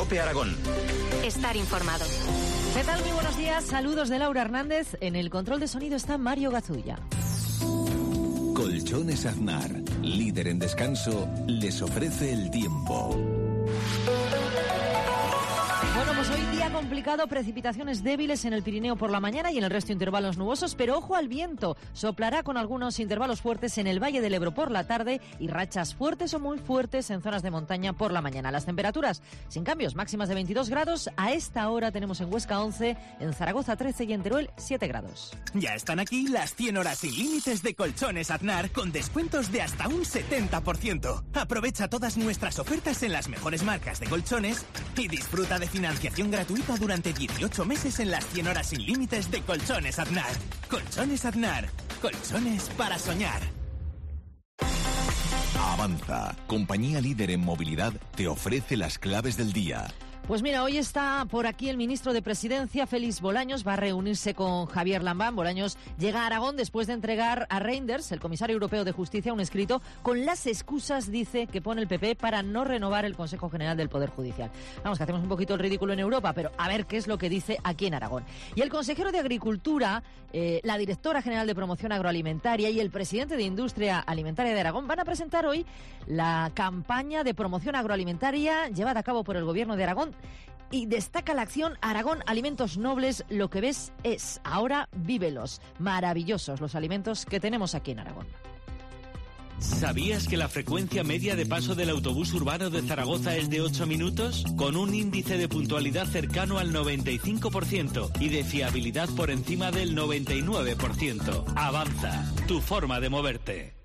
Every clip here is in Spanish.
COPE Aragón. Estar informado. ¿Qué tal? Muy buenos días. Saludos de Laura Hernández. En el control de sonido está Mario Gazulla. Colchones Aznar, líder en descanso, les ofrece el tiempo. Bueno, pues hoy día complicado, precipitaciones débiles en el Pirineo por la mañana y en el resto intervalos nubosos, pero ojo al viento. Soplará con algunos intervalos fuertes en el Valle del Ebro por la tarde y rachas fuertes o muy fuertes en zonas de montaña por la mañana. Las temperaturas sin cambios, máximas de 22 grados. A esta hora tenemos en Huesca 11, en Zaragoza 13 y en Teruel 7 grados. Ya están aquí las 100 horas sin límites de Colchones Aznar con descuentos de hasta un 70%. Aprovecha todas nuestras ofertas en las mejores marcas de colchones y disfruta de financiación gratuita durante 18 meses en las 100 horas sin límites de Colchones Aznar. Colchones Aznar. Colchones para soñar. Avanza, compañía líder en movilidad, te ofrece las claves del día. Pues mira, hoy está por aquí el ministro de Presidencia, Félix Bolaños, va a reunirse con Javier Lambán. Bolaños llega a Aragón después de entregar a Reinders, el comisario europeo de Justicia, un escrito con las excusas, dice, que pone el PP para no renovar el Consejo General del Poder Judicial. Vamos, que hacemos un poquito el ridículo en Europa, pero a ver qué es lo que dice aquí en Aragón. Y el consejero de Agricultura, la directora general de Promoción Agroalimentaria y el presidente de Industria Alimentaria de Aragón van a presentar hoy la campaña de promoción agroalimentaria llevada a cabo por el Gobierno de Aragón. Y destaca la acción Aragón Alimentos Nobles. Lo que ves es, ahora vívelos. Maravillosos los alimentos que tenemos aquí en Aragón. ¿Sabías que la frecuencia media de paso del autobús urbano de Zaragoza es de 8 minutos? Con un índice de puntualidad cercano al 95% y de fiabilidad por encima del 99%. Avanza, tu forma de moverte.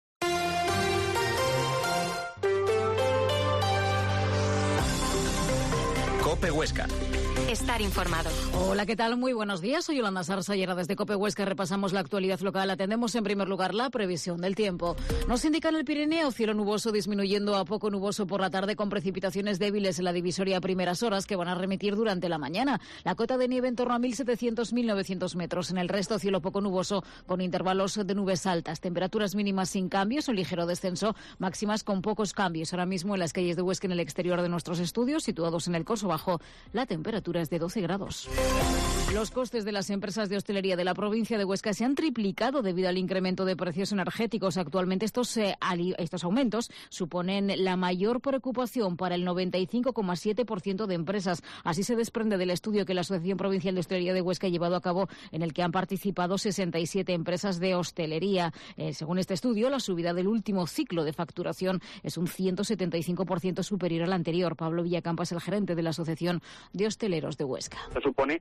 COPE Huesca. Estar informado. Hola, ¿qué tal? Muy buenos días. Soy Yolanda Sarsa y ahora desde COPE Huesca repasamos la actualidad local. Atendemos en primer lugar la previsión del tiempo. Nos indica en el Pirineo cielo nuboso disminuyendo a poco nuboso por la tarde con precipitaciones débiles en la divisoria a primeras horas que van a remitir durante la mañana. La cota de nieve en torno a 1.700-1.900 metros. En el resto cielo poco nuboso con intervalos de nubes altas. Temperaturas mínimas sin cambios, un ligero descenso, máximas con pocos cambios. Ahora mismo en las calles de Huesca, en el exterior de nuestros estudios, situados en el Coso Bajo, la temperatura es de 12 grados. Los costes de las empresas de hostelería de la provincia de Huesca se han triplicado debido al incremento de precios energéticos. Actualmente estos aumentos suponen la mayor preocupación para el 95,7% de empresas. Así se desprende del estudio que la Asociación Provincial de Hostelería de Huesca ha llevado a cabo, en el que han participado 67 empresas de hostelería. Según este estudio, la subida del último ciclo de facturación es un 175% superior al anterior. Pablo Villacampa es el gerente de la Asociación de Hosteleros de Huesca. Esto supone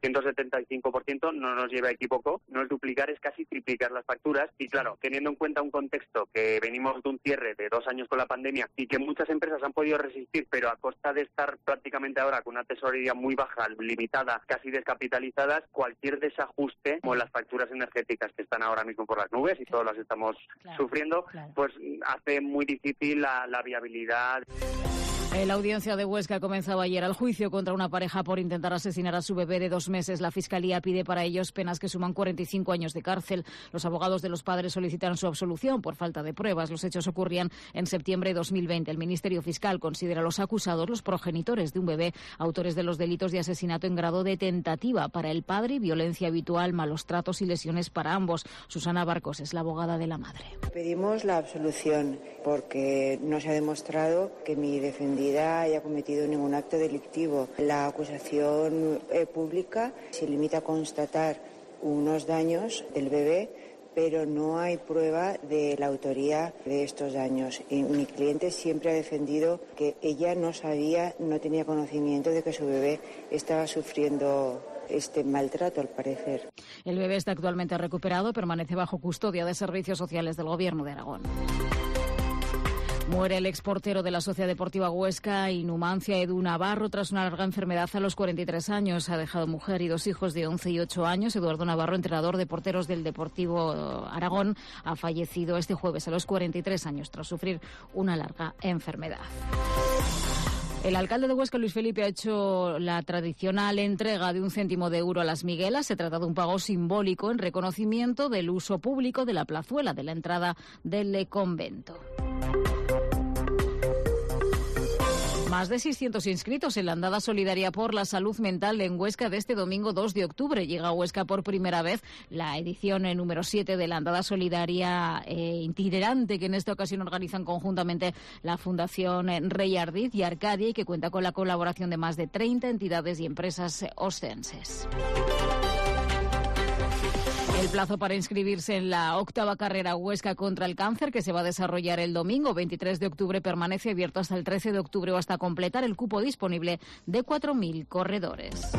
175%, no nos lleva a equívoco, no es duplicar, es casi triplicar las facturas. Y claro, teniendo en cuenta un contexto que venimos de un cierre de 2 años con la pandemia y que muchas empresas han podido resistir, pero a costa de estar prácticamente ahora con una tesorería muy baja, limitada, casi descapitalizadas, cualquier desajuste, como las facturas energéticas que están ahora mismo por las nubes y todas las estamos sufriendo, pues hace muy difícil la viabilidad. La audiencia de Huesca comenzaba ayer el juicio contra una pareja por intentar asesinar a su bebé de 2 meses. La Fiscalía pide para ellos penas que suman 45 años de cárcel. Los abogados de los padres solicitan su absolución por falta de pruebas. Los hechos ocurrían en septiembre de 2020. El Ministerio Fiscal considera a los acusados los progenitores de un bebé, autores de los delitos de asesinato en grado de tentativa para el padre, violencia habitual, malos tratos y lesiones para ambos. Susana Barcos es la abogada de la madre. Pedimos la absolución porque no se ha demostrado que mi defendida haya cometido ningún acto delictivo. La acusación pública se limita a constatar unos daños del bebé, pero no hay prueba de la autoría de estos daños. Y mi cliente siempre ha defendido que ella no sabía, no tenía conocimiento de que su bebé estaba sufriendo este maltrato, al parecer. El bebé está actualmente recuperado, permanece bajo custodia de Servicios Sociales del Gobierno de Aragón. Muere el exportero de la Sociedad Deportiva Huesca y Numancia, Edu Navarro, tras una larga enfermedad a los 43 años. Ha dejado mujer y 2 hijos de 11 y 8 años. Eduardo Navarro, entrenador de porteros del Deportivo Aragón, ha fallecido este jueves a los 43 años tras sufrir una larga enfermedad. El alcalde de Huesca, Luis Felipe, ha hecho la tradicional entrega de 1 céntimo de euro a las Miguelas. Se trata de un pago simbólico en reconocimiento del uso público de la plazuela de la entrada del convento. Más de 600 inscritos en la andada solidaria por la salud mental en Huesca de este domingo 2 de octubre. Llega a Huesca por primera vez la edición número 7 de la andada solidaria itinerante que en esta ocasión organizan conjuntamente la Fundación Rey Ardiz y Arcadia y que cuenta con la colaboración de más de 30 entidades y empresas ostenses. El plazo para inscribirse en la 8ª carrera Huesca contra el cáncer, que se va a desarrollar el domingo 23 de octubre, permanece abierto hasta el 13 de octubre o hasta completar el cupo disponible de 4.000 corredores.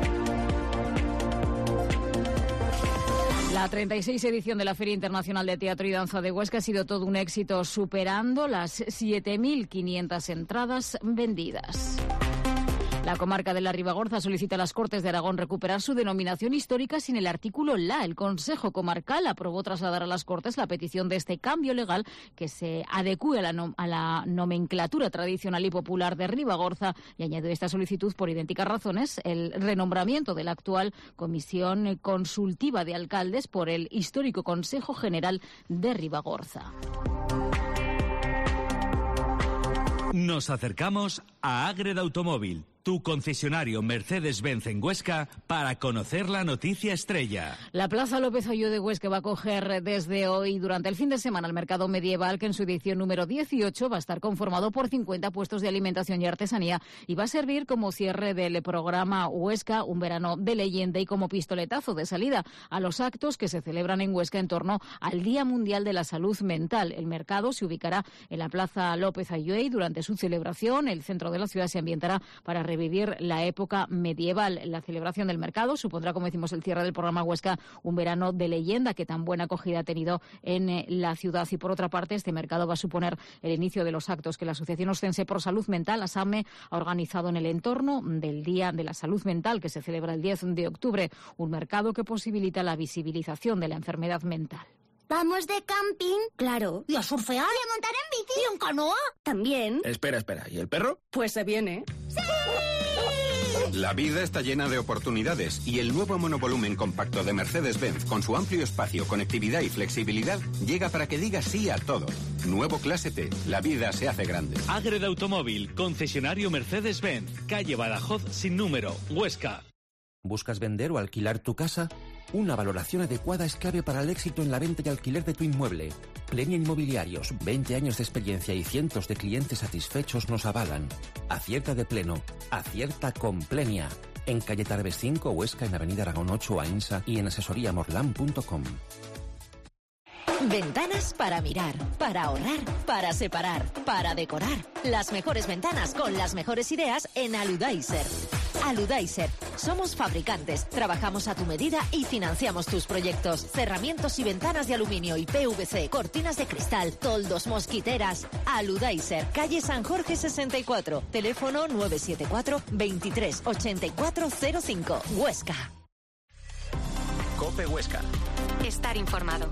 La 36 edición de la Feria Internacional de Teatro y Danza de Huesca ha sido todo un éxito, superando las 7.500 entradas vendidas. La comarca de la Ribagorza solicita a las Cortes de Aragón recuperar su denominación histórica sin el artículo La. El Consejo Comarcal aprobó trasladar a las Cortes la petición de este cambio legal que se adecúe a la nomenclatura tradicional y popular de Ribagorza y añadió esta solicitud por idénticas razones el renombramiento de la actual Comisión Consultiva de Alcaldes por el histórico Consejo General de Ribagorza. Nos acercamos a Ágreda Automóvil, tu concesionario Mercedes-Benz en Huesca, para conocer la noticia estrella. La Plaza López Aylló de Huesca va a acoger desde hoy durante el fin de semana el mercado medieval, que en su edición número 18 va a estar conformado por 50 puestos de alimentación y artesanía y va a servir como cierre del programa Huesca, un verano de leyenda, y como pistoletazo de salida a los actos que se celebran en Huesca en torno al Día Mundial de la Salud Mental. El mercado se ubicará en la Plaza López Aylló y durante su celebración el centro de la ciudad se ambientará para revivir la época medieval. La celebración del mercado supondrá, como decimos, el cierre del programa Huesca, un verano de leyenda que tan buena acogida ha tenido en la ciudad. Y por otra parte, este mercado va a suponer el inicio de los actos que la Asociación Ostense por Salud Mental, ASAME, ha organizado en el entorno del Día de la Salud Mental, que se celebra el 10 de octubre. Un mercado que posibilita la visibilización de la enfermedad mental. ¿Vamos de camping? Claro. ¿Y a surfear? ¿Y a montar en bici? ¿Y en canoa? También. Espera. ¿Y el perro? Pues se viene. ¡Sí! La vida está llena de oportunidades y el nuevo monovolumen compacto de Mercedes-Benz, con su amplio espacio, conectividad y flexibilidad, llega para que diga sí a todo. Nuevo Clase T. La vida se hace grande. Ágreda Automóvil, concesionario Mercedes-Benz, calle Badajoz sin número, Huesca. ¿Buscas vender o alquilar tu casa? Una valoración adecuada es clave para el éxito en la venta y alquiler de tu inmueble. Plenia Inmobiliarios, 20 años de experiencia y cientos de clientes satisfechos nos avalan. Acierta de pleno, acierta con Plenia. En calle Tarbes 5, Huesca, en avenida Aragón 8, Ainsa, y en asesoríamorlan.com. Ventanas para mirar, para ahorrar, para separar, para decorar. Las mejores ventanas con las mejores ideas en Aludaiser. Aludaiser. Somos fabricantes, trabajamos a tu medida y financiamos tus proyectos. Cerramientos y ventanas de aluminio y PVC, cortinas de cristal, toldos, mosquiteras. Aludaiser, calle San Jorge 64, teléfono 974 23 8405, Huesca. COPE Huesca. Estar informado.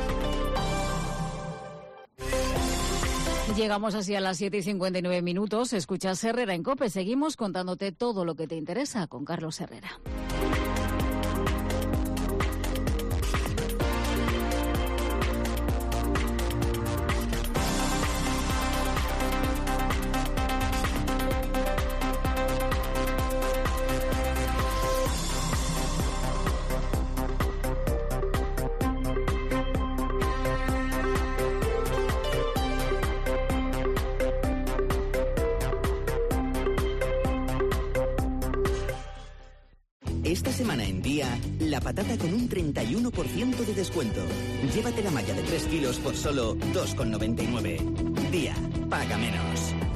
Llegamos así a las 7:59. Escuchas Herrera en COPE. Seguimos contándote todo lo que te interesa con Carlos Herrera. Esta semana en Día, la patata con un 31% de descuento. Llévate la malla de 3 kilos por solo 2,99. Día, paga menos.